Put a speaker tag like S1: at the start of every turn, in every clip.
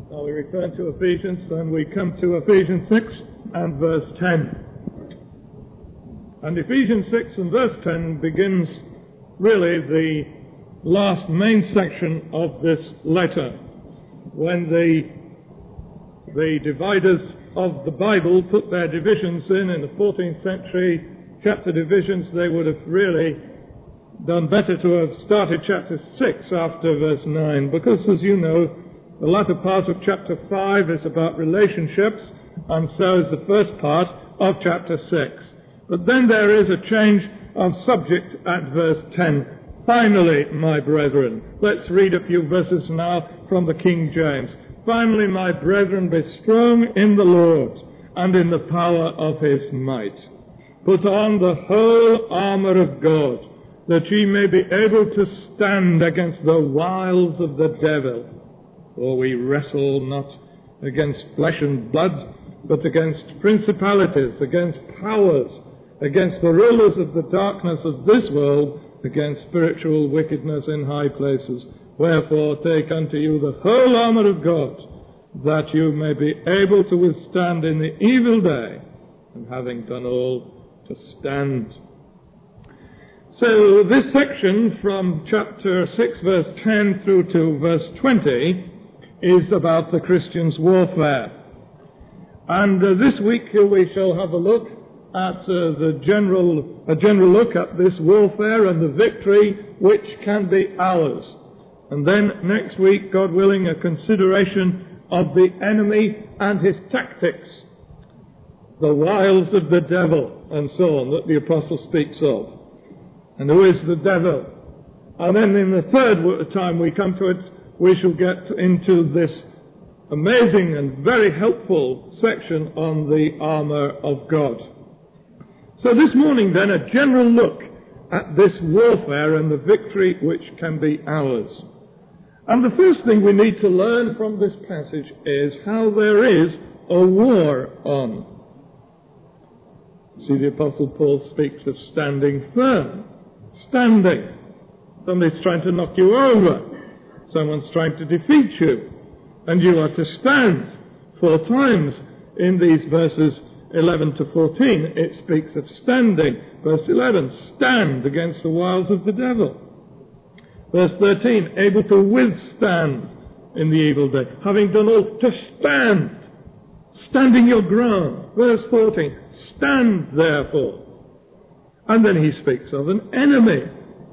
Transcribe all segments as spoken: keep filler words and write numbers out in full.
S1: Now we return to Ephesians, and we come to Ephesians six and verse ten. And Ephesians six and verse ten begins really the last main section of this letter, when the, the dividers of the Bible put their divisions in, in the fourteenth century, chapter divisions. They would have really done better to have started chapter six after verse nine, because as you know, the latter part of chapter five is about relationships, and so is the first part of chapter six. But then there is a change of subject at verse ten. Finally, my brethren, let's read a few verses now from the King James. Finally, my brethren, be strong in the Lord and in the power of his might. Put on the whole armour of God, that ye may be able to stand against the wiles of the devil. For we wrestle not against flesh and blood, but against principalities, against powers, against the rulers of the darkness of this world, against spiritual wickedness in high places. Wherefore take unto you the whole armour of God, that you may be able to withstand in the evil day, and having done all, to stand. So this section from chapter six verse ten through to verse twenty is about the Christian's warfare. And uh, this week uh, we shall have a look at uh, the general, a general look at this warfare and the victory which can be ours. And then next week, God willing, a consideration of the enemy and his tactics, the wiles of the devil, and so on, that the apostle speaks of. And who is the devil? And then in the third time we come to it, we shall get into this amazing and very helpful section on the armour of God. So this morning then, a general look at this warfare and the victory which can be ours. And the first thing we need to learn from this passage is how there is a war on. See, the Apostle Paul speaks of standing firm. Standing. Somebody's trying to knock you over. Someone's trying to defeat you. And you are to stand. Four times in these verses eleven to fourteen, it speaks of standing. Verse eleven, stand against the wiles of the devil. Verse thirteen, able to withstand in the evil day. Having done all, to stand. Standing your ground. Verse fourteen, stand therefore. And then he speaks of an enemy,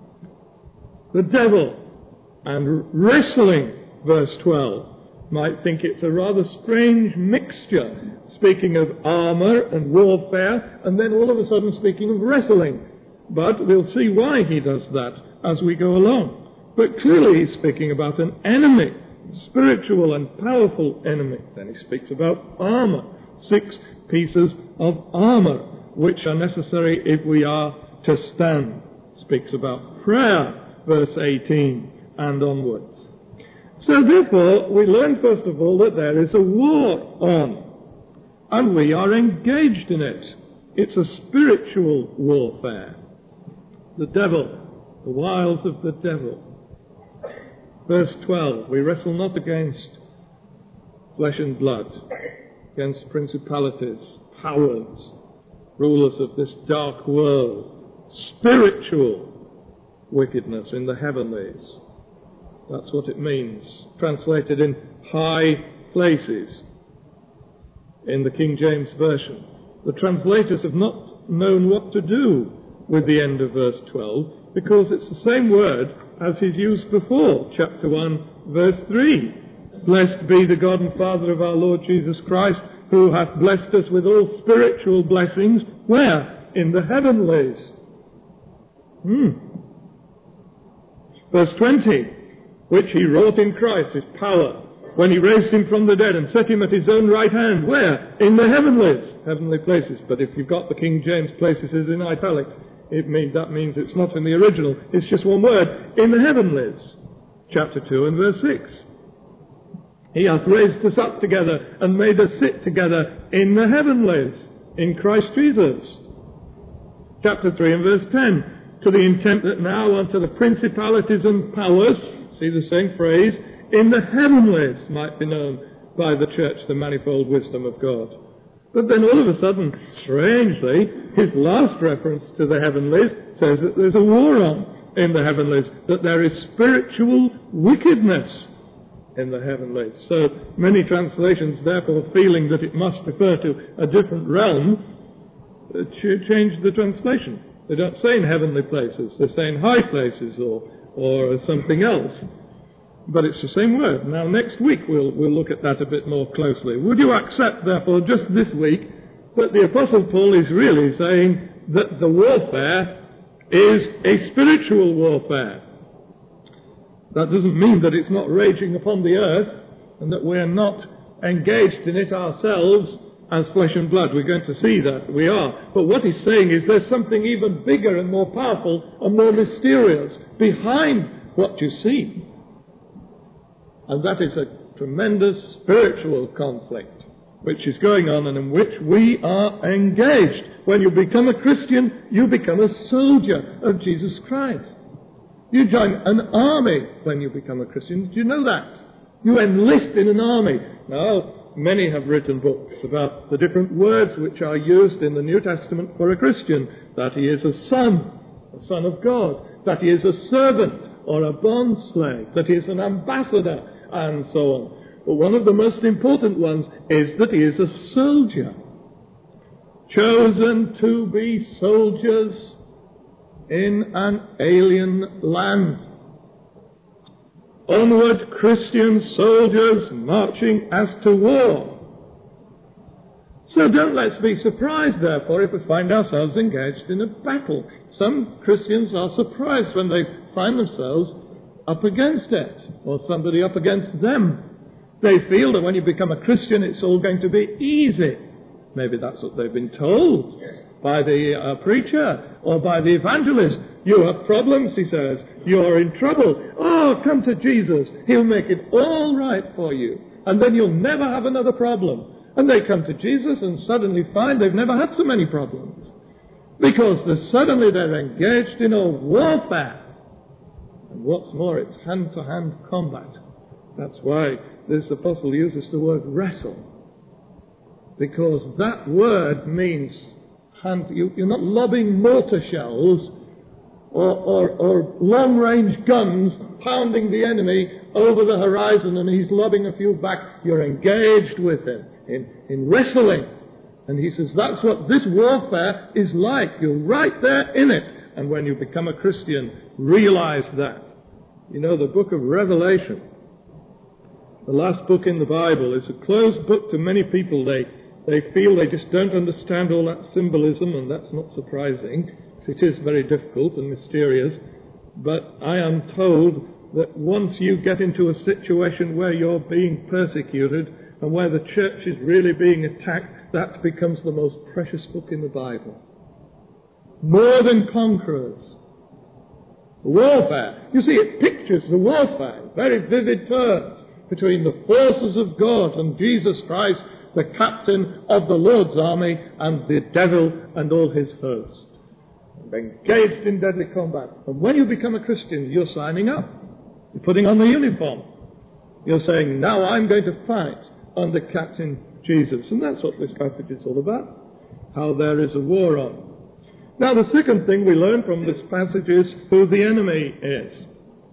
S1: the devil, and wrestling, verse twelve. Might think it's a rather strange mixture, speaking of armour and warfare, and then all of a sudden speaking of wrestling. But we'll see why he does that as we go along. But clearly he's speaking about an enemy, spiritual and powerful enemy. Then he speaks about armour, six pieces of armour, which are necessary if we are to stand. Speaks about prayer, verse eighteen, and onwards. So therefore, we learn first of all that there is a war on, and we are engaged in it. It's a spiritual warfare. The devil, the wiles of the devil. Verse twelve, we wrestle not against flesh and blood, against principalities, powers, rulers of this dark world, spiritual wickedness in the heavenlies. That's what it means, translated in high places in the King James Version. The translators have not known what to do with the end of verse twelve, because it's the same word as he's used before, chapter one, verse three. Blessed be the God and Father of our Lord Jesus Christ, who hath blessed us with all spiritual blessings. Where? In the heavenlies. Hmm. Verse twenty. Which he wrought in Christ, his power, when he raised him from the dead and set him at his own right hand. Where? In the heavenlies. Heavenly places. But if you've got the King James places in italics, it means, that means it's not in the original. It's just one word. In the heavenlies. Chapter two and verse six. He hath raised us up together and made us sit together in the heavenlies, in Christ Jesus. Chapter three and verse ten. To the intent that now unto the principalities and powers, see the same phrase, in the heavenlies might be known by the church the manifold wisdom of God. But then all of a sudden, strangely, his last reference to the heavenlies says that there's a war on in the heavenlies, that there is spiritual wickedness in the heavenlies. So many translations, therefore, feeling that it must refer to a different realm, uh, change the translation. They don't say in heavenly places, they say in high places or, or something else. But it's the same word. Now, next week we'll, we'll look at that a bit more closely. Would you accept, therefore, just this week, that the Apostle Paul is really saying that the warfare is a spiritual warfare? That doesn't mean that it's not raging upon the earth and that we're not engaged in it ourselves as flesh and blood. We're going to see that we are. But what he's saying is there's something even bigger and more powerful and more mysterious behind what you see. And that is a tremendous spiritual conflict which is going on and in which we are engaged. When you become a Christian, you become a soldier of Jesus Christ. You join an army when you become a Christian. Did you know that? You enlist in an army. Now, many have written books about the different words which are used in the New Testament for a Christian. That he is a son, a son of God. That he is a servant or a bond slave. That he is an ambassador, and so on. But one of the most important ones is that he is a soldier. Chosen to be soldiers in an alien land. Onward, Christian soldiers marching as to war. So don't let's be surprised, therefore, if we find ourselves engaged in a battle. Some Christians are surprised when they find themselves up against it, or somebody up against them. They feel that when you become a Christian, it's all going to be easy. Maybe that's what they've been told by the uh, preacher or by the evangelist. You have problems, he says. You're in trouble. Oh, come to Jesus. He'll make it all right for you. And then you'll never have another problem. And they come to Jesus and suddenly find they've never had so many problems. Because they're suddenly they're engaged in a warfare. And what's more, it's hand-to-hand combat. That's why this apostle uses the word wrestle. Because that word means hand, you, you're not lobbing mortar shells or, or, or long-range guns pounding the enemy over the horizon and he's lobbing a few back. You're engaged with him in, in wrestling. And he says that's what this warfare is like. You're right there in it. And when you become a Christian, realize that. You know, the book of Revelation, the last book in the Bible, is a closed book to many people. They They feel they just don't understand all that symbolism, and that's not surprising. It is very difficult and mysterious. But I am told that once you get into a situation where you're being persecuted and where the church is really being attacked, that becomes the most precious book in the Bible. More than conquerors. Warfare. You see, it pictures the warfare in very vivid terms between the forces of God and Jesus Christ, the captain of the Lord's army, and the devil and all his host. Engaged in deadly combat. And when you become a Christian, you're signing up. You're putting on the uniform. You're saying, now I'm going to fight under Captain Jesus. And that's what this passage is all about. How there is a war on. Now the second thing we learn from this passage is who the enemy is.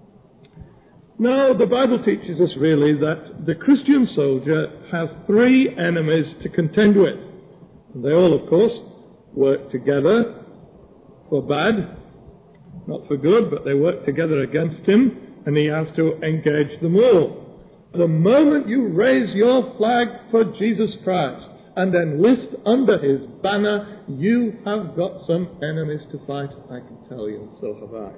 S1: Now, the Bible teaches us really that the Christian soldier has three enemies to contend with. And they all, of course, work together for bad, not for good, but they work together against him, and he has to engage them all. The moment you raise your flag for Jesus Christ and enlist under his banner, you have got some enemies to fight, I can tell you, and so have I.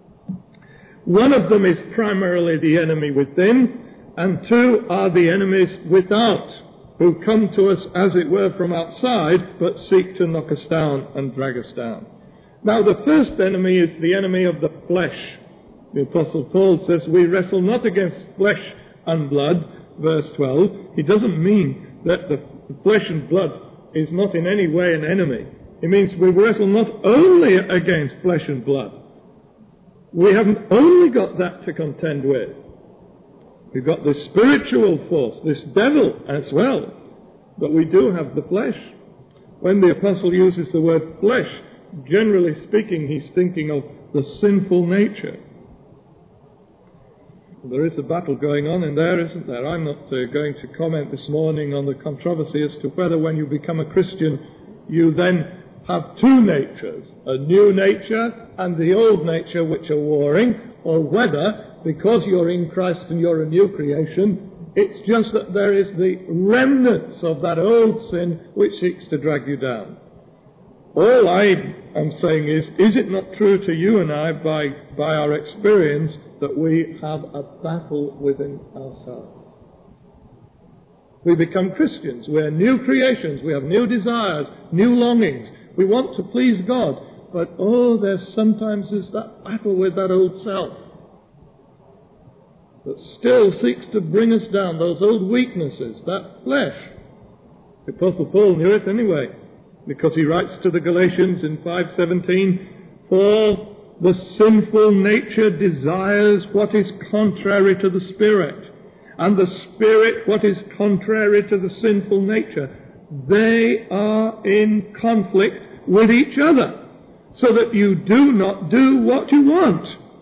S1: One of them is primarily the enemy within, and two are the enemies without, who come to us, as it were, from outside, but seek to knock us down and drag us down. Now, the first enemy is the enemy of the flesh. The Apostle Paul says, we wrestle not against flesh and blood, verse twelve. He doesn't mean that the flesh and blood is not in any way an enemy. It means we wrestle not only against flesh and blood. We haven't only got that to contend with. We've got this spiritual force, this devil as well, but we do have the flesh. When the apostle uses the word flesh, generally speaking, he's thinking of the sinful nature. There is a battle going on in there, isn't there? I'm not uh, going to comment this morning on the controversy as to whether when you become a Christian you then have two natures, a new nature and the old nature which are warring, or whether, because you're in Christ and you're a new creation, it's just that there is the remnants of that old sin which seeks to drag you down. All I am saying is, is it not true to you and I, by, by our experience, that we have a battle within ourselves? We become Christians. We're new creations. We have new desires, new longings. We want to please God. But, oh, there sometimes is that battle with that old self that still seeks to bring us down, those old weaknesses, that flesh. The Apostle Paul knew it anyway, because he writes to the Galatians in five seventeen, "For the sinful nature desires what is contrary to the Spirit, and the Spirit what is contrary to the sinful nature. They are in conflict with each other, so that you do not do what you want."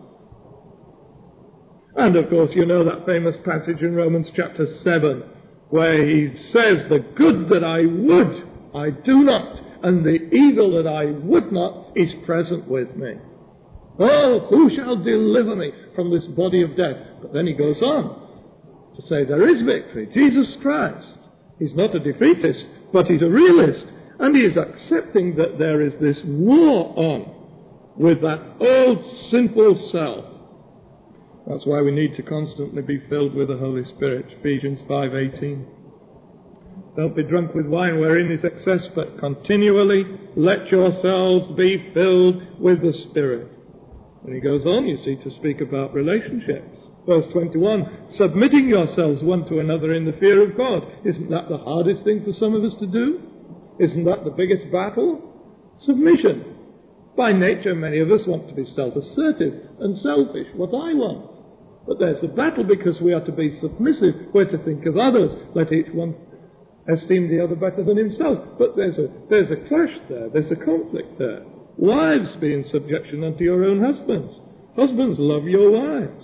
S1: And of course you know that famous passage in Romans chapter seven, where he says, "The good that I would, I do not, and the evil that I would not is present with me. Oh, who shall deliver me from this body of death?" But then he goes on to say there is victory. Jesus Christ. He's not a defeatist, but he's a realist. And he is accepting that there is this war on with that old sinful self. That's why we need to constantly be filled with the Holy Spirit. Ephesians five eighteen. "Don't be drunk with wine wherein is excess, but continually let yourselves be filled with the Spirit." And he goes on, you see, to speak about relationships. Verse twenty-one, "Submitting yourselves one to another in the fear of God." Isn't that the hardest thing for some of us to do? Isn't that the biggest battle? Submission. By nature, many of us want to be self-assertive and selfish, what I want. But there's a battle because we are to be submissive. We're to think of others. Let each one esteem the other better than himself. But there's a, there's a clash there. There's a conflict there. Wives, be in subjection unto your own husbands. Husbands, love your wives.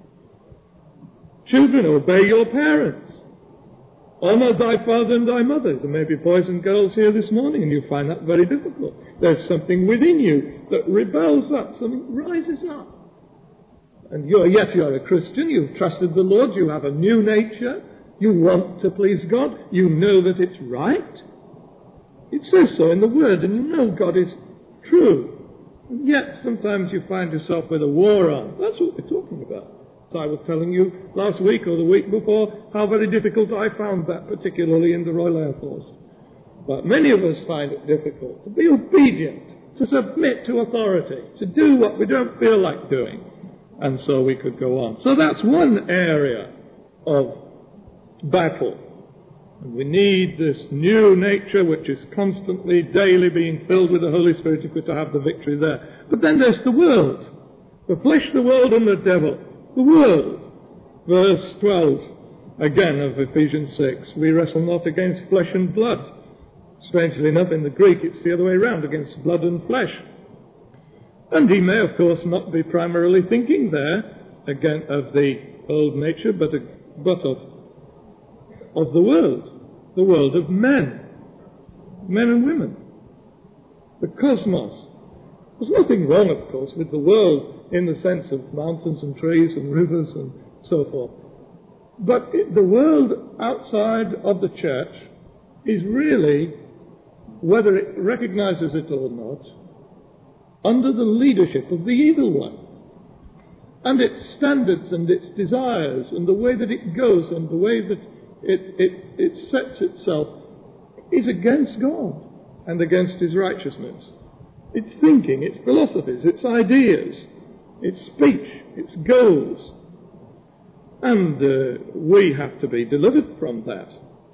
S1: Children, obey your parents. Honour thy father and thy mother. There may be boys and girls here this morning and you find that very difficult. There's something within you that rebels up, something rises up. And you're, yes, you're a Christian, you've trusted the Lord, you have a new nature, you want to please God, you know that it's right. It says so in the Word, and you know God is true. And yet, sometimes you find yourself with a war on. That's what we're talking about. So I was telling you last week or the week before how very difficult I found that, particularly in the Royal Air Force. But many of us find it difficult to be obedient, to submit to authority, to do what we don't feel like doing. And so we could go on. So that's one area of battle. And we need this new nature which is constantly, daily being filled with the Holy Spirit if we're to have the victory there. But then there's the world. The flesh, the world, and the devil. The world. Verse twelve, again of Ephesians six. "We wrestle not against flesh and blood." Strangely enough, in the Greek it's the other way around, against blood and flesh. And he may, of course, not be primarily thinking there, again, of the old nature, but, but of, of the world. The world of men. Men and women. The cosmos. There's nothing wrong, of course, with the world in the sense of mountains and trees and rivers and so forth. But it, the world outside of the church is really, whether it recognizes it or not, under the leadership of the evil one. And its standards and its desires and the way that it goes and the way that it, it, it sets itself is against God and against his righteousness. Its thinking, its philosophies, its ideas, its speech, its goals. And uh, we have to be delivered from that.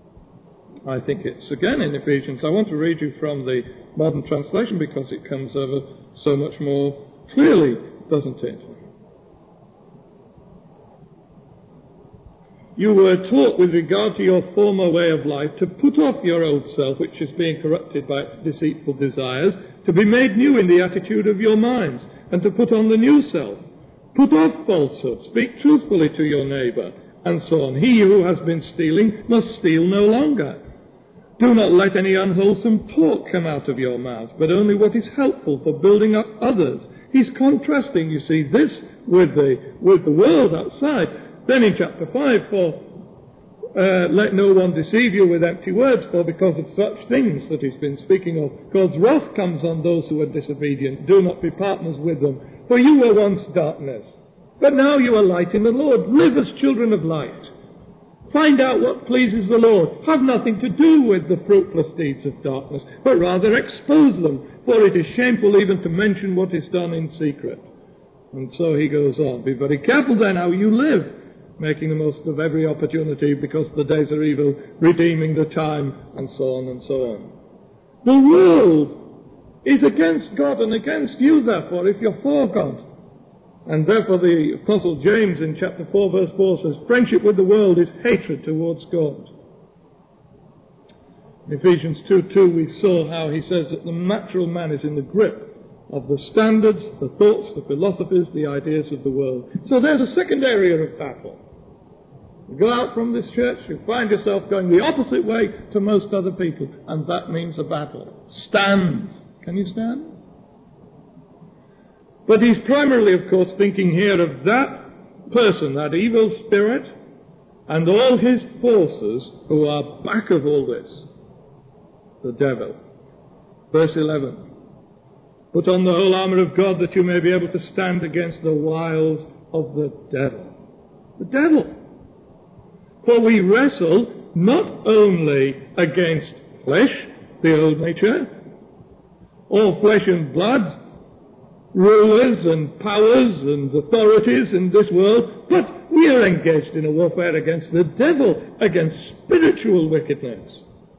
S1: I think it's again in Ephesians. I want to read you from the modern translation because it comes over so much more clearly, doesn't it? you were taught with regard to your former way of life to put off your old self, which is being corrupted by its deceitful desires, to be made new in the attitude of your minds, and to put on the new self. Put off falsehood, speak truthfully to your neighbour, and so on. He who has been stealing must steal no longer. Do not let any unwholesome talk come out of your mouth, but only what is helpful for building up others. He's contrasting, you see, this with the, with the world outside. Then in chapter five, for uh, let no one deceive you with empty words, for because of such things that he's been speaking of, God's wrath comes on those who are disobedient. Do not be partners with them, for you were once darkness, but now you are light in the Lord. Live as children of light. Find out what pleases the Lord. Have nothing to do with the fruitless deeds of darkness, but rather expose them, for it is shameful even to mention what is done in secret. And so he goes on. Be very careful then how you live, making the most of every opportunity, because the days are evil, redeeming the time, and so on and so on. The world is against God and against you, therefore, if you're for God. And therefore the Apostle James in chapter four verse four says, friendship with the world is hatred towards God. In Ephesians two two we saw how he says that the natural man is in the grip of the standards, the thoughts, the philosophies, the ideas of the world. So there's a second area of battle. You go out from this church, you find yourself going the opposite way to most other people, and that means a battle. Stand. Can you stand? But he's primarily, of course, thinking here of that person, that evil spirit, and all his forces who are back of all this. The devil. Verse eleven. Put on the whole armour of God that you may be able to stand against the wiles of the devil. The devil. For we wrestle not only against flesh, the old nature, or flesh and blood, rulers and powers and authorities in this world, but we are engaged in a warfare against the devil, against spiritual wickedness.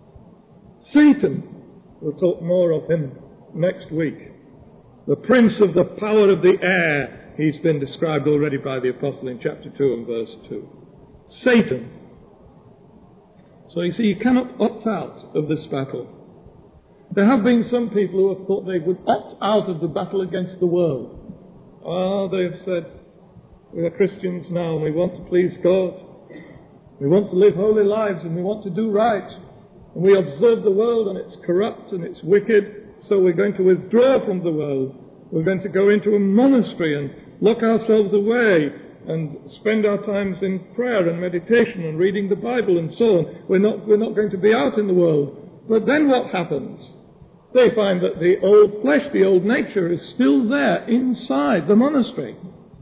S1: Satan, we'll talk more of him next week. The prince of the power of the air, he's been described already by the apostle in chapter two and verse two. Satan. So you see, you cannot opt out of this battle. There have been some people who have thought they would opt out of the battle against the world. Ah, they have said, we are Christians now and we want to please God. We want to live holy lives and we want to do right. And we observe the world and it's corrupt and it's wicked, so we're going to withdraw from the world. We're going to go into a monastery and lock ourselves away and spend our times in prayer and meditation and reading the Bible and so on. We're not, we're not going to be out in the world. But then what happens? They find that the old flesh, the old nature, is still there inside the monastery.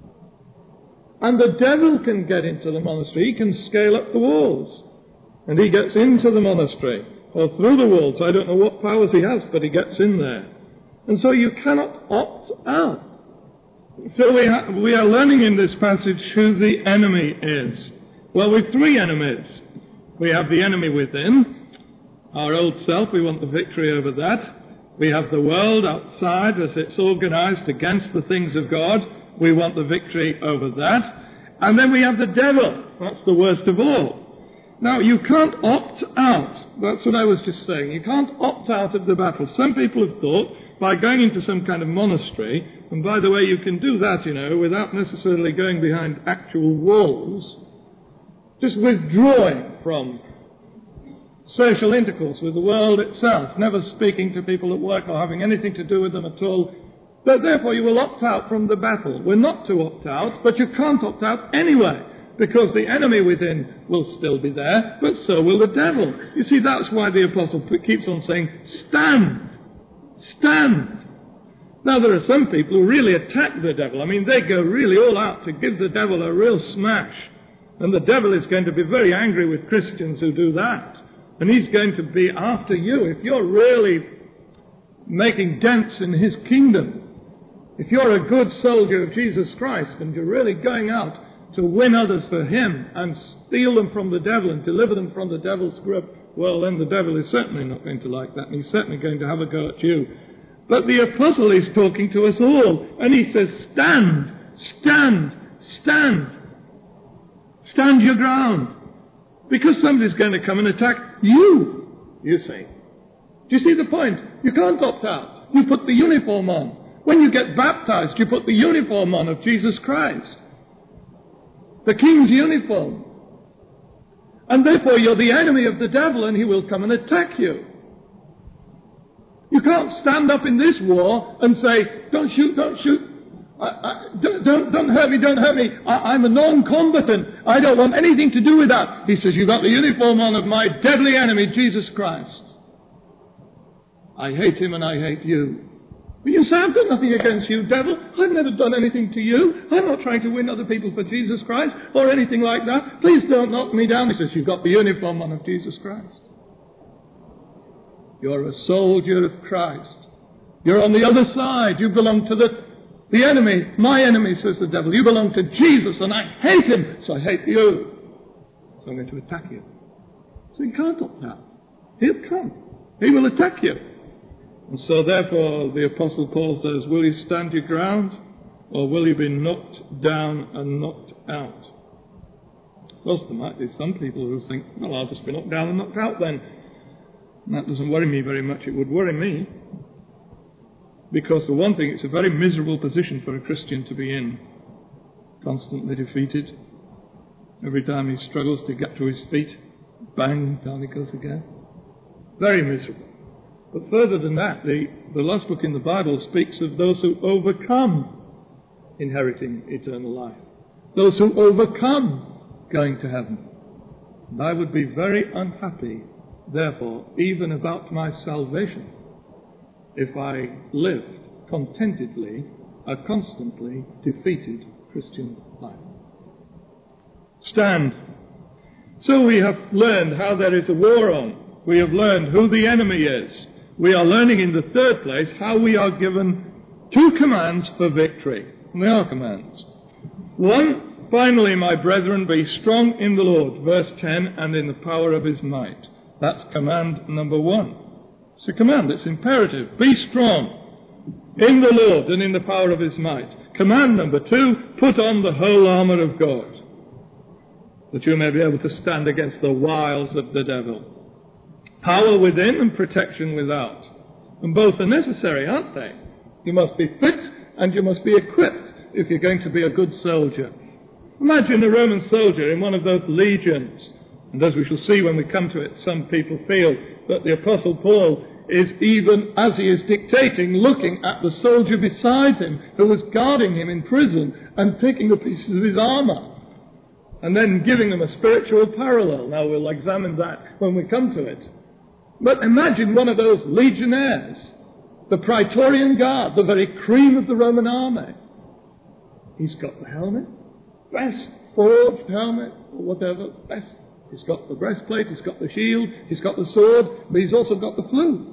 S1: And the devil can get into the monastery. He can scale up the walls. And he gets into the monastery, or through the walls. I don't know what powers he has, but he gets in there. And so you cannot opt out. So we, ha- we are learning in this passage who the enemy is. Well, we've three enemies. We have the enemy within, our old self. We want the victory over that. We have the world outside as it's organized against the things of God. We want the victory over that. And then we have the devil. That's the worst of all. Now, you can't opt out. That's what I was just saying. You can't opt out of the battle. Some people have thought, by going into some kind of monastery, and by the way, you can do that, you know, without necessarily going behind actual walls, just withdrawing from social intercourse with the world itself, never speaking to people at work or having anything to do with them at all. But therefore you will opt out from the battle. We're not to opt out, but you can't opt out anyway, because the enemy within will still be there, but so will the devil. You see, that's why the apostle keeps on saying, stand, stand. Now there are some people who really attack the devil. I mean, they go really all out to give the devil a real smash. And the devil is going to be very angry with Christians who do that. And he's going to be after you if you're really making dents in his kingdom. If you're a good soldier of Jesus Christ and you're really going out to win others for him and steal them from the devil and deliver them from the devil's grip, well, then the devil is certainly not going to like that, and he's certainly going to have a go at you. But the apostle is talking to us all, and he says, stand, stand, stand. Stand your ground. Because somebody's going to come and attack you, you see. Do you see the point? You can't opt out. You put the uniform on. When you get baptized, you put the uniform on of Jesus Christ. The King's uniform. And therefore you're the enemy of the devil and he will come and attack you. You can't stand up in this war and say, don't shoot, don't shoot. I, I, don't, don't, don't hurt me, don't hurt me. I, I'm a non-combatant. I don't want anything to do with that. He says, you've got the uniform on of my deadly enemy, Jesus Christ. I hate him and I hate you. But you say, I've got nothing against you, devil. I've never done anything to you. I'm not trying to win other people for Jesus Christ or anything like that. Please don't knock me down. He says, you've got the uniform on of Jesus Christ. You're a soldier of Christ. You're on the other side. You belong to the, the enemy. My enemy, says the devil. You belong to Jesus and I hate him, so I hate you. So I'm going to attack you. So you can't opt out. He'll come. He will attack you. And so therefore the Apostle Paul says, will you stand your ground or will you be knocked down and knocked out? Well, there might be some people who think, well, I'll just be knocked down and knocked out then. And that doesn't worry me very much. It would worry me. Because for one thing, it's a very miserable position for a Christian to be in. Constantly defeated. Every time he struggles to get to his feet, bang, down he goes again. Very miserable. But further than that, the, the last book in the Bible speaks of those who overcome inheriting eternal life. Those who overcome going to heaven. And I would be very unhappy, therefore, even about my salvation, if I lived contentedly a constantly defeated Christian life. Stand. So we have learned how there is a war on. We have learned who the enemy is. We are learning in the third place how we are given two commands for victory. And they are commands. One, finally, my brethren, be strong in the Lord, verse ten, and in the power of his might. That's command number one. It's a command, it's imperative. Be strong in the Lord and in the power of his might. Command number two, put on the whole armour of God, that you may be able to stand against the wiles of the devil. Power within and protection without. And both are necessary, aren't they? You must be fit and you must be equipped if you're going to be a good soldier. Imagine a Roman soldier in one of those legions. And as we shall see when we come to it, some people feel that the Apostle Paul is, even as he is dictating, looking at the soldier beside him who was guarding him in prison and taking the pieces of his armour and then giving them a spiritual parallel. Now we'll examine that when we come to it. But imagine one of those legionnaires, the Praetorian Guard, the very cream of the Roman army. He's got the helmet, best forged helmet, or whatever, best. He's got the breastplate, he's got the shield, he's got the sword, but he's also got the flute.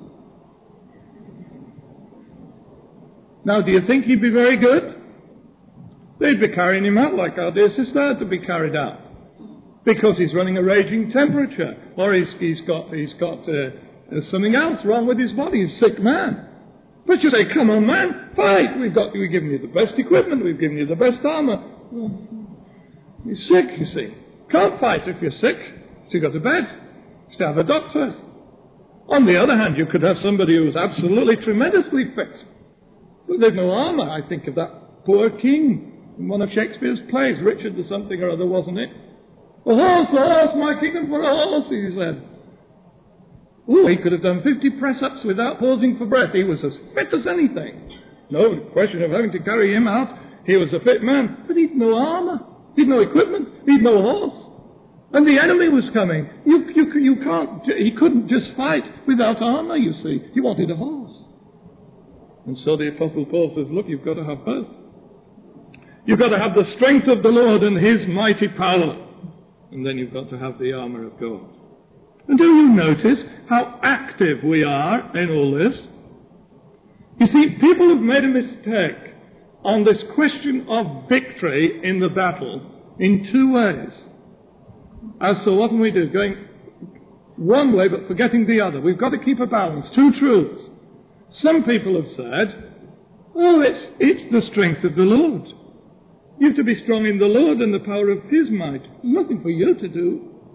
S1: Now, do you think he'd be very good? They'd be carrying him out like our dear sister had to be carried out. Because he's running a raging temperature, or he's, he's got, he's got uh, something else wrong with his body. He's a sick man. But you say, come on, man, fight. We've got, we've given you the best equipment. We've given you the best armour. Well, he's sick, you see. Can't fight if you're sick. So you go to bed. Just have a doctor. On the other hand, you could have somebody who's absolutely tremendously fit. But there's no armour. I think of that poor king in one of Shakespeare's plays. Richard or something or other, wasn't it? A horse, a horse, my kingdom for a horse, he said. Oh, he could have done fifty press-ups without pausing for breath. He was as fit as anything. No question of having to carry him out. He was a fit man, but he'd no armour. He'd no equipment. He'd no horse. And the enemy was coming. You, you, you can't, he couldn't just fight without armour, you see. He wanted a horse. And so the Apostle Paul says, look, you've got to have both. You've got to have the strength of the Lord and his mighty power. And then you've got to have the armour of God. And do you notice how active we are in all this? You see, people have made a mistake on this question of victory in the battle in two ways. As so often we do, going one way but forgetting the other. We've got to keep a balance. Two truths. Some people have said, oh, it's, it's the strength of the Lord. You've to be strong in the Lord and the power of his might. There's nothing for you to do.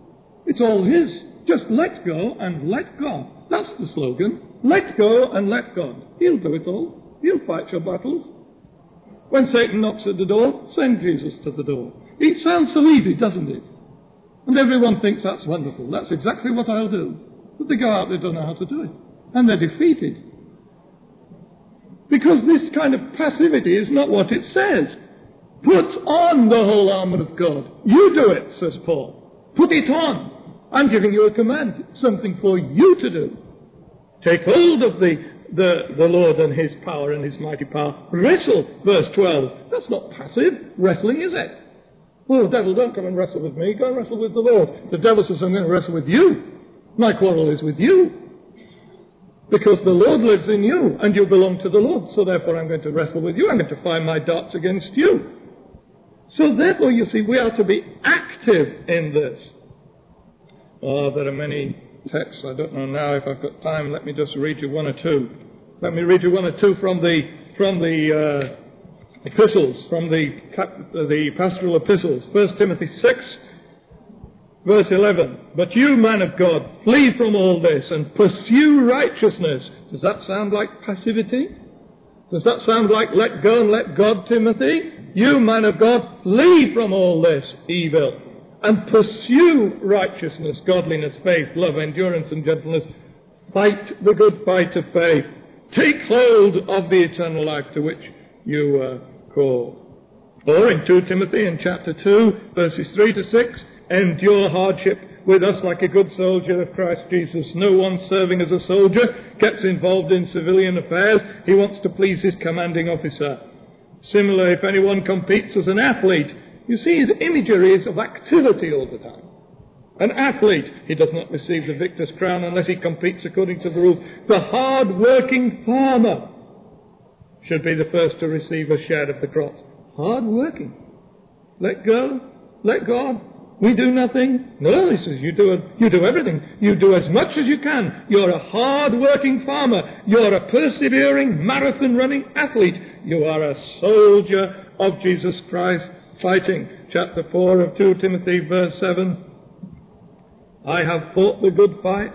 S1: It's all his. Just let go and let God. That's the slogan. Let go and let God. He'll do it all. He'll fight your battles. When Satan knocks at the door, send Jesus to the door. It sounds so easy, doesn't it? And everyone thinks that's wonderful. That's exactly what I'll do. But they go out, they don't know how to do it. And they're defeated. Because this kind of passivity is not what it says. Put on the whole armour of God. You do it, says Paul. Put it on. I'm giving you a command. It's something for you to do. Take hold of the, the, the Lord and his power and his mighty power. Wrestle, verse twelve. That's not passive wrestling, is it? Oh, devil, don't come and wrestle with me. Go and wrestle with the Lord. The devil says, I'm going to wrestle with you. My quarrel is with you. Because the Lord lives in you, and you belong to the Lord. So therefore I'm going to wrestle with you. I'm going to fire my darts against you. So therefore, you see, we are to be active in this. Oh, there are many texts. I don't know now if I've got time. Let me just read you one or two. Let me read you one or two from the from the uh, epistles, from the the pastoral epistles. First Timothy six, verse eleven. But you, man of God, flee from all this and pursue righteousness. Does that sound like passivity? Does that sound like let go and let God, Timothy? You, man of God, flee from all this evil and pursue righteousness, godliness, faith, love, endurance, and gentleness. Fight the good fight of faith. Take hold of the eternal life to which you were called. Or in Second Timothy in chapter two, verses three to six, endure hardship with us like a good soldier of Christ Jesus. No one serving as a soldier gets involved in civilian affairs. He wants to please his commanding officer. Similarly, if anyone competes as an athlete, you see his imagery is of activity all the time. An athlete, he does not receive the victor's crown unless he competes according to the rules. The hard-working farmer should be the first to receive a share of the crops. Hard-working. Let go. Let God. We do nothing. No, he says, you do, a, you do everything. You do as much as you can. You're a hard-working farmer. You're a persevering, marathon-running athlete. You are a soldier of Jesus Christ, fighting. Chapter four of Second Timothy, verse seven. I have fought the good fight.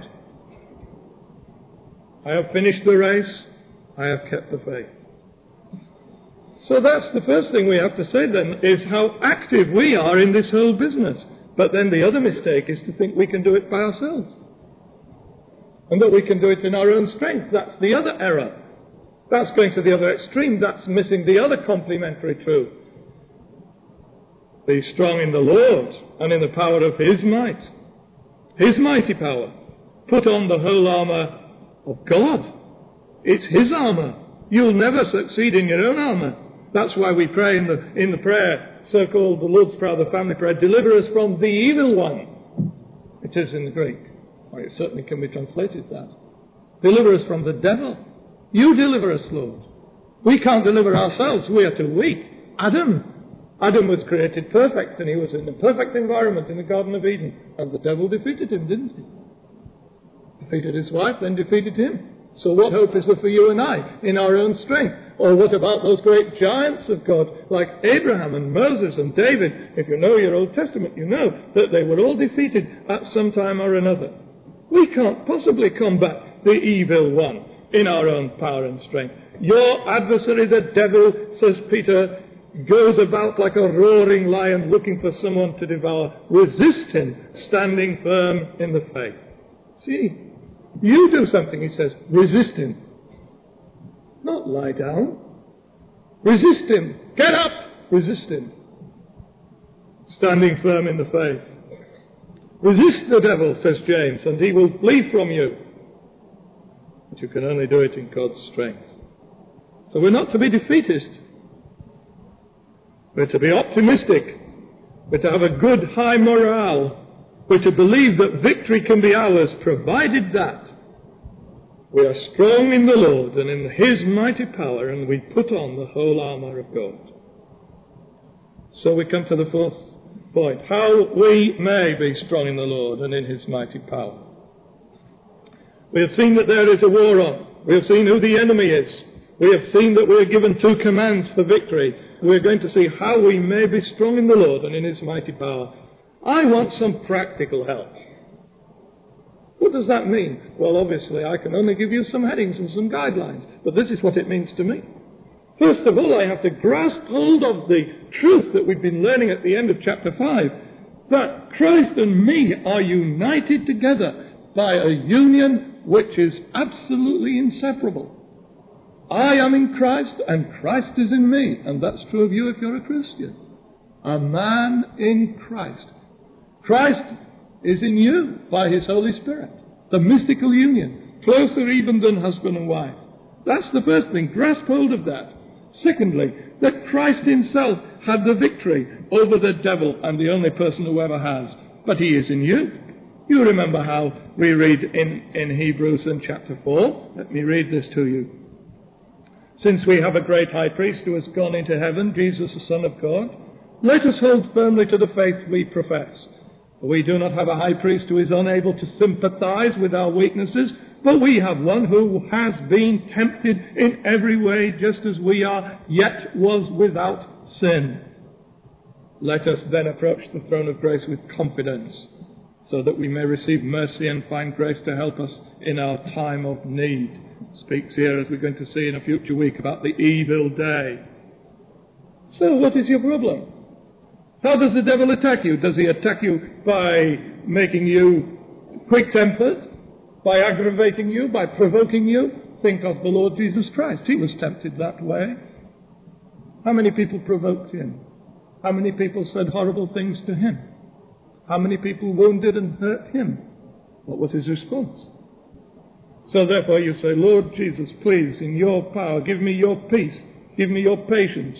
S1: I have finished the race. I have kept the faith. So that's the first thing we have to say then, is how active we are in this whole business. But then the other mistake is to think we can do it by ourselves. And that we can do it in our own strength. That's the other error. That's going to the other extreme. That's missing the other complementary truth. Be strong in the Lord and in the power of his might. His mighty power. Put on the whole armour of God. It's his armour. You'll never succeed in your own armour. That's why we pray in the in the prayer, so-called the Lord's Prayer, the family prayer, deliver us from the evil one. It is in the Greek. Or it certainly can be translated that. Deliver us from the devil. You deliver us, Lord. We can't deliver ourselves. We are too weak. Adam. Adam was created perfect, and he was in a perfect environment in the Garden of Eden. And the devil defeated him, didn't he? Defeated his wife, then defeated him. So what hope is there for you and I in our own strength? Or what about those great giants of God like Abraham and Moses and David? If you know your Old Testament, you know that they were all defeated at some time or another. We can't possibly combat the evil one in our own power and strength. Your adversary, the devil, says Peter, goes about like a roaring lion looking for someone to devour. Resist him, standing firm in the faith. See? You do something, he says. Resist him. Not lie down. Resist him. Get up. Resist him. Standing firm in the faith. Resist the devil, says James, and he will flee from you. But you can only do it in God's strength. So we're not to be defeatist. We're to be optimistic. We're to have a good high morale. We're to believe that victory can be ours, provided that we are strong in the Lord and in his mighty power, and we put on the whole armour of God. So we come to the fourth point. How we may be strong in the Lord and in his mighty power. We have seen that there is a war on. We have seen who the enemy is. We have seen that we are given two commands for victory. We are going to see how we may be strong in the Lord and in his mighty power. I want some practical help. What does that mean? Well, obviously, I can only give you some headings and some guidelines, but this is what it means to me. First of all, I have to grasp hold of the truth that we've been learning at the end of chapter five, that Christ and me are united together by a union which is absolutely inseparable. I am in Christ and Christ is in me, and that's true of you if you're a Christian. A man in Christ. Christ is in you by his Holy Spirit. The mystical union, closer even than husband and wife. That's the first thing. Grasp hold of that. Secondly, that Christ himself had the victory over the devil, and the only person who ever has. But he is in you. You remember how we read in, in Hebrews in chapter four. Let me read this to you. Since we have a great high priest who has gone into heaven, Jesus the Son of God, let us hold firmly to the faith we profess. For we do not have a high priest who is unable to sympathize with our weaknesses, but we have one who has been tempted in every way just as we are, yet was without sin. Let us then approach the throne of grace with confidence, so that we may receive mercy and find grace to help us in our time of need. Speaks here, as we're going to see in a future week, about the evil day. So what is your problem? How does the devil attack you? Does he attack you by making you quick-tempered? By aggravating you? By provoking you? Think of the Lord Jesus Christ. He was tempted that way. How many people provoked him? How many people said horrible things to him? How many people wounded and hurt him? What was his response? So therefore you say, Lord Jesus, please, in your power, give me your peace. Give me your patience.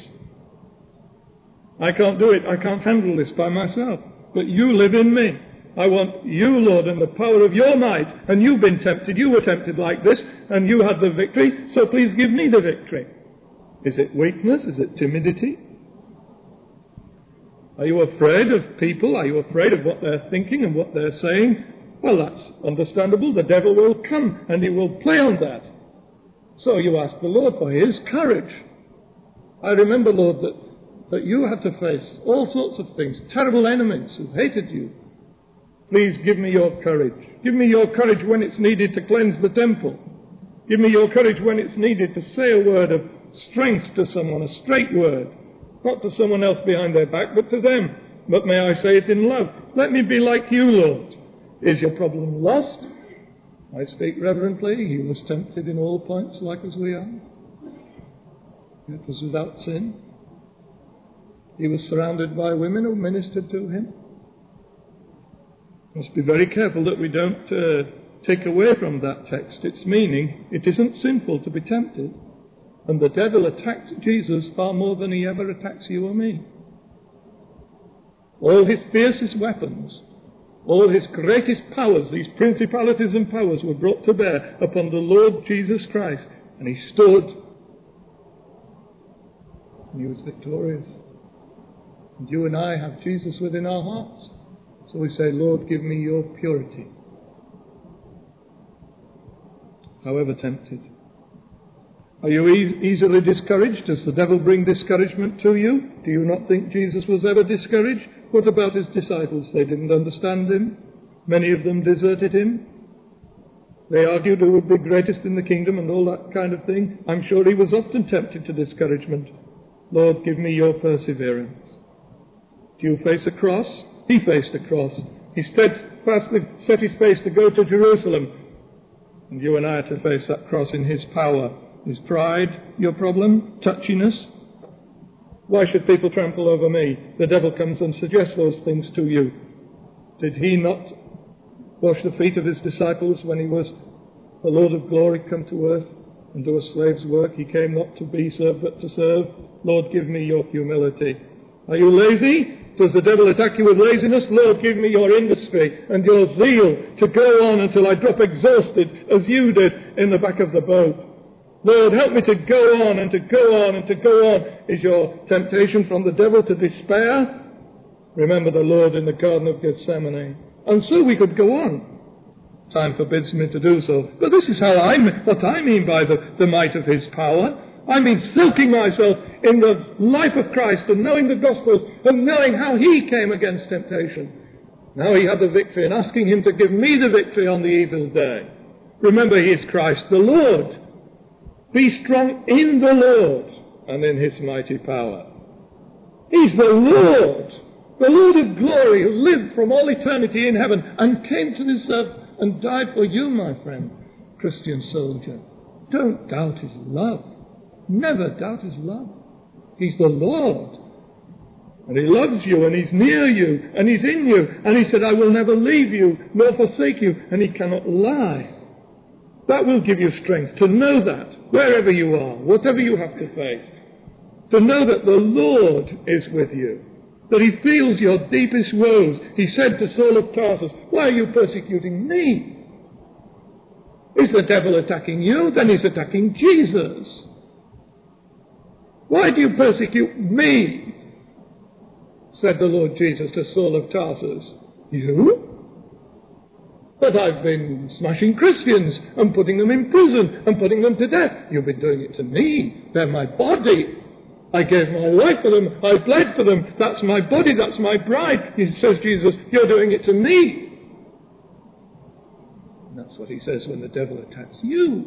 S1: I can't do it. I can't handle this by myself. But you live in me. I want you, Lord, and the power of your might. And you've been tempted. You were tempted like this, and you had the victory. So please give me the victory. Is it weakness? Is it timidity? Are you afraid of people? Are you afraid of what they're thinking and what they're saying? Well, that's understandable. The devil will come and he will play on that. So you ask the Lord for his courage. I remember, Lord, that, that you had to face all sorts of things, terrible enemies who hated you. Please give me your courage. Give me your courage when it's needed to cleanse the temple. Give me your courage when it's needed to say a word of strength to someone, a straight word. Not to someone else behind their back, but to them. But may I say it in love. Let me be like you, Lord. Is your problem lost? I speak reverently. He was tempted in all points like as we are. Yet was without sin. He was surrounded by women who ministered to him. Must be very careful that we don't uh, take away from that text its meaning. It isn't sinful to be tempted. And the devil attacked Jesus far more than he ever attacks you or me. All his fiercest weapons, all his greatest powers, these principalities and powers were brought to bear upon the Lord Jesus Christ. And he stood. And he was victorious. And you and I have Jesus within our hearts. So we say, Lord, give me your purity. However tempted. Are you e- easily discouraged? Does the devil bring discouragement to you? Do you not think Jesus was ever discouraged? What about his disciples? They didn't understand him. Many of them deserted him. They argued who would be greatest in the kingdom and all that kind of thing. I'm sure he was often tempted to discouragement. Lord, give me your perseverance. Do you face a cross? He faced a cross. He steadfastly set his face to go to Jerusalem. And you and I are to face that cross in his power. Is pride your problem? Touchiness? Why should people trample over me? The devil comes and suggests those things to you. Did he not wash the feet of his disciples when he was the Lord of glory come to earth and do a slave's work? He came not to be served but to serve. Lord, give me your humility. Are you lazy? Does the devil attack you with laziness? Lord, give me your industry and your zeal to go on until I drop exhausted as you did in the back of the boat. Lord, help me to go on and to go on and to go on. Is your temptation from the devil to despair? Remember the Lord in the Garden of Gethsemane. And so we could go on. Time forbids me to do so. But this is how I, what I mean by the, the might of his power. I mean soaking myself in the life of Christ and knowing the Gospels and knowing how he came against temptation. Now he had the victory, and asking him to give me the victory on the evil day. Remember, he is Christ the Lord. Be strong in the Lord and in his mighty power. He's the Lord, the Lord of glory, who lived from all eternity in heaven and came to this earth and died for you, my friend, Christian soldier. Don't doubt his love. Never doubt his love. He's the Lord. And he loves you, and he's near you, and he's in you. And he said, I will never leave you, nor forsake you. And he cannot lie. That will give you strength to know that, wherever you are, whatever you have to face. To know that the Lord is with you. That he feels your deepest woes. He said to Saul of Tarsus, why are you persecuting me? Is the devil attacking you? Then he's attacking Jesus. Why do you persecute me? Said the Lord Jesus to Saul of Tarsus. You? But I've been smashing Christians and putting them in prison and putting them to death. You've been doing it to me. They're my body. I gave my life for them. I bled for them. That's my body. That's my bride. He says, Jesus, you're doing it to me. And that's what he says when the devil attacks you.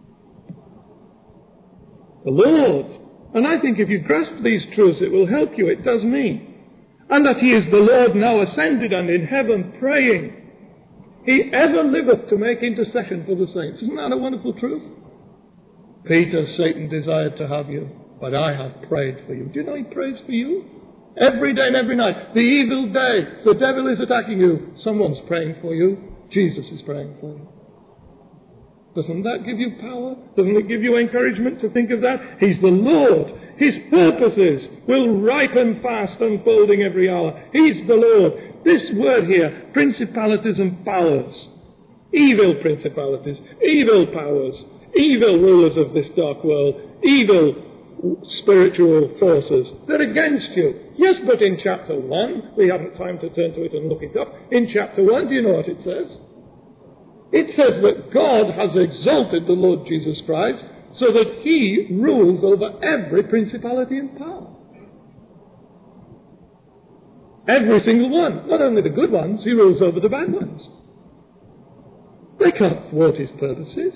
S1: The Lord. And I think if you grasp these truths, it will help you. It does me. And that he is the Lord now ascended and in heaven praying. He ever liveth to make intercession for the saints. Isn't that a wonderful truth? Peter, Satan desired to have you, but I have prayed for you. Do you know he prays for you? Every day and every night. The evil day, the devil is attacking you. Someone's praying for you. Jesus is praying for you. Doesn't that give you power? Doesn't it give you encouragement to think of that? He's the Lord. His purposes will ripen fast, unfolding every hour. He's the Lord. This word here, principalities and powers, evil principalities, evil powers, evil rulers of this dark world, evil spiritual forces, they're against you. Yes, but in chapter one, we haven't time to turn to it and look it up. In chapter one, do you know what it says? It says that God has exalted the Lord Jesus Christ so that he rules over every principality and power. Every single one. Not only the good ones, he rules over the bad ones. They can't thwart his purposes.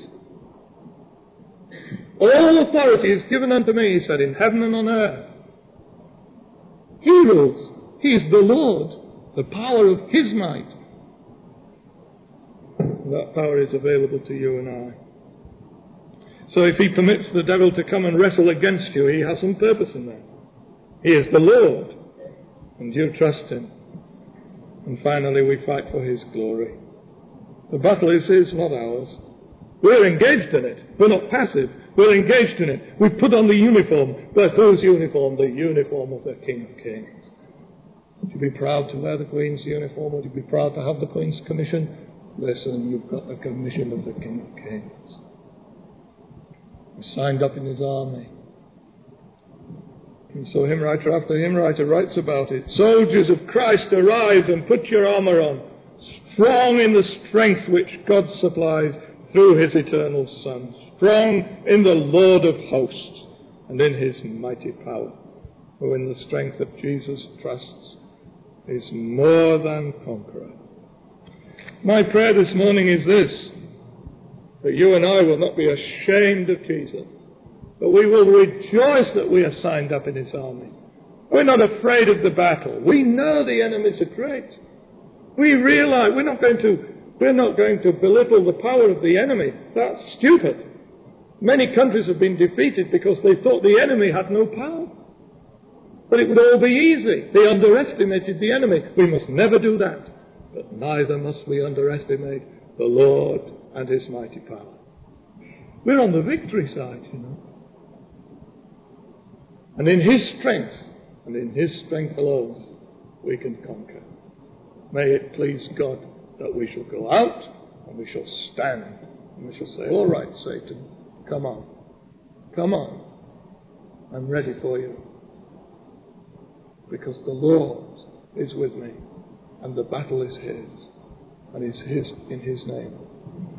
S1: All authority is given unto me, he said, in heaven and on earth. He rules. He is the Lord, the power of his might. That power is available to you and I. So if he permits the devil to come and wrestle against you, he has some purpose in that. He is the Lord, and you trust him. And finally we fight for his glory. The battle is his, not ours. We're engaged in it. We're not passive. We're engaged in it. We put on the uniform. But whose uniform? The uniform of the King of Kings. Would you be proud to wear the Queen's uniform? Would you be proud to have the Queen's commission? Listen, you've got the commission of the King of Kings. He signed up in his army. And so hymn writer after hymn writer writes about it. Soldiers of Christ, arise and put your armour on, strong in the strength which God supplies through his eternal Son, strong in the Lord of hosts and in his mighty power, who in the strength of Jesus trusts is more than conqueror. My prayer this morning is this, that you and I will not be ashamed of Jesus, but we will rejoice that we are signed up in his army. We're not afraid of the battle. We know the enemies are great. We realize we're not going to, we're not going to belittle the power of the enemy. That's stupid. Many countries have been defeated because they thought the enemy had no power. But it would all be easy. They underestimated the enemy. We must never do that. But neither must we underestimate the Lord and his mighty power. We're on the victory side, you know. And in his strength, and in his strength alone, we can conquer. May it please God that we shall go out, and we shall stand, and we shall say, all right, Satan, come on. Come on. I'm ready for you. Because the Lord is with me. And the battle is his, and is his in his name.